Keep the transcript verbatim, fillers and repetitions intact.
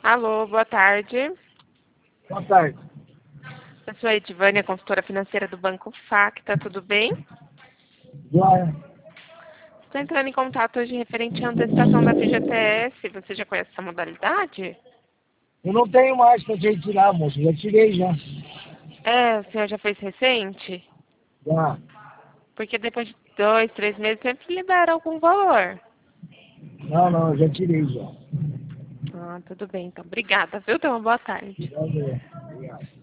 Alô, boa tarde. Boa tarde. Eu sou a Edivânia, consultora financeira do Banco Facta, tudo bem? Joia. Estou entrando em contato hoje referente à antecipação da F G T S. Você já conhece essa modalidade? Eu não tenho mais pra te tirar, moço. Já tirei já. É, o senhor já fez recente? Já. Porque depois de dois, três meses sempre libera algum valor. Não, não, eu já tirei já. Ah, tudo bem, então. Obrigada, viu? Tenha uma boa tarde. Já, já. Obrigado.